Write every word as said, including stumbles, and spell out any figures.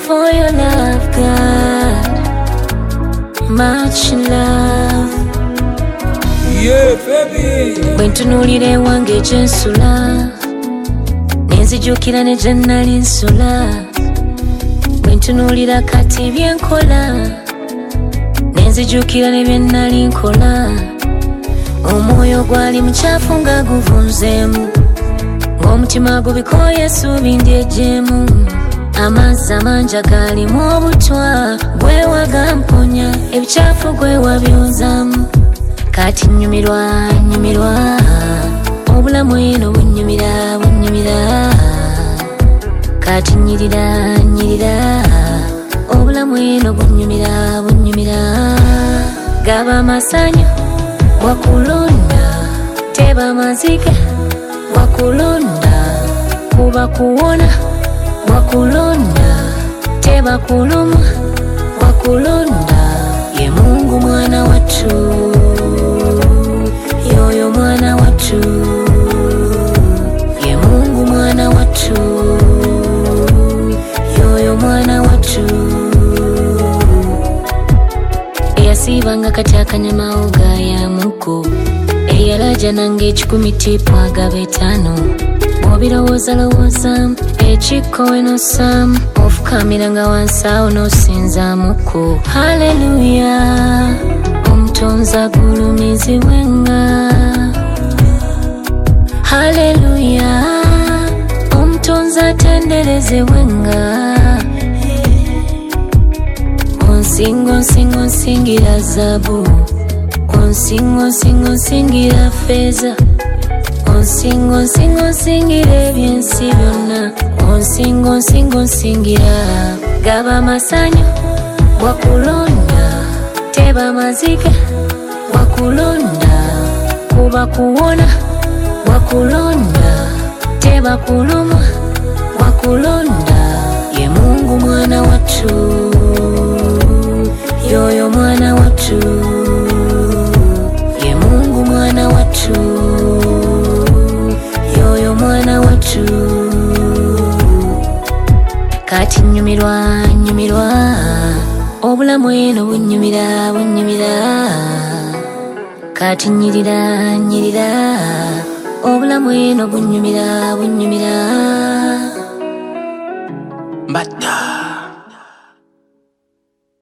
for your love, God. Much love. Yeah, baby. Bwentunulire wange gyensula, nenzijukira ne gye nnali nsula. Bwentunulira kati byenkola, nenzijukira ne bye nnali nkola. Omwoyo gwali mukyafu nga guvunzeemu, ng'omutima gubikooye essuubi ndyejjeemu. Amazzi amangi agalimu obutwa, gwe wagamponya ebikyafu gwe wabyozaamu. Kati nnyumirwa nnyumirwa, obulamu eno bunnyumira bunnyumira. Kati nnyirira nnyirira, obulamu eno bunnyumira bunnyumira. Gaba amasanyu wakulonda, teba maziga wakulonda. Kuba kuwona wakulonda, teba kuluma wakulonda. Ye Mungu mwana watu, yoyo mwana watu. Ye Mungu mwana watu, yoyo mwana watu. Eyasibanga kati akanyama ogaya muko, eyalaja nange ekikumi tipu agaba etaano. Bw'obirowooza lowooza ekikko enosamu, ofukamiranga wansi awo n'osinzaamuko. Haleluya, omutonzi agulumizibwenga. Haleluya, omutonzi atenderezebwenga. Onsinga onsinga onsingira zaabu, onsinga onsinga onsingira feeza. Onsinga onsinga onsingira ebyensi byonna, onsinga onsinga onsingira. Gaba amasanyu wakulonda, teba maziga wakulonda. Kuba kuwona wakulonda, teba kuluma wakulonda. Ye Mungu mwana watu, yoyo mwana watu. Ye Mungu mwana watu, yoyo mwana watu. Kati nnyumirwa nnyumirwa, obulamu eno bunnyumira bunnyumira. Kati nnyirira nnyirira, obulamu eno bunnyumira bunnyumira. Mbata.